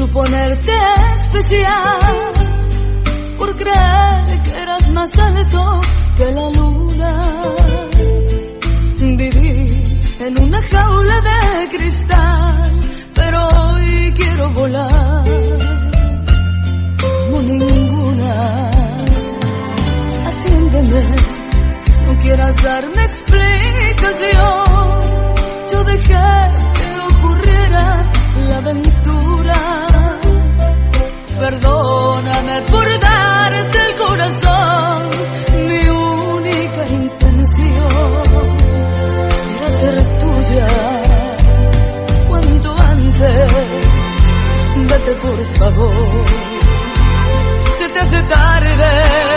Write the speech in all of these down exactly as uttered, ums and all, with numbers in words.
suponerte especial, por creer que eras más alto que la luna. Viví en una jaula de cristal, pero hoy quiero volar como ninguna. Atiéndeme, no quieras darme explicación. Yo dejé que ocurriera la aventura. Perdóname por darte el corazón. Mi única intención era ser tuya. Cuanto antes, vete por favor. Se te hace tarde.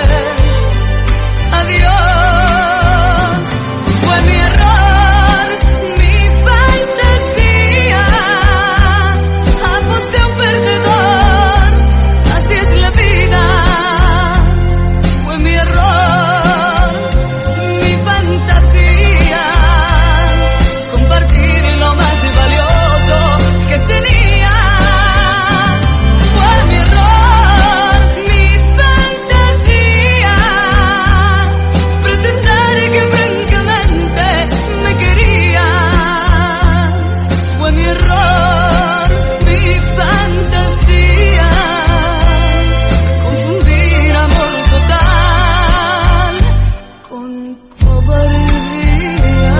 Adiós. Fue mi error, mi fantasía. Aposté a un perdedor. Así es la vida. Fue mi error, mi fantasía. Compartir lo más valioso que tenía. Fue mi error, mi fantasía. Pretender que francamente me querías. Fue mi error, mi fantasía. Confundir amor total con cobardía.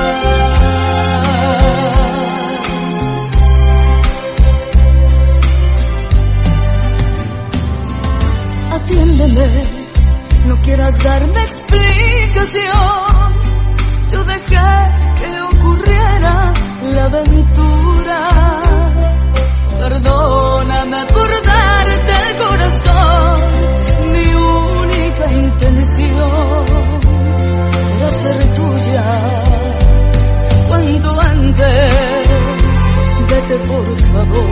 Atiéndeme, no quieras darme explicación. Yo dejé que ocurriera la aventura. Perdóname por darte el corazón. Mi única intención era ser tuya. Cuanto antes, vete por favor.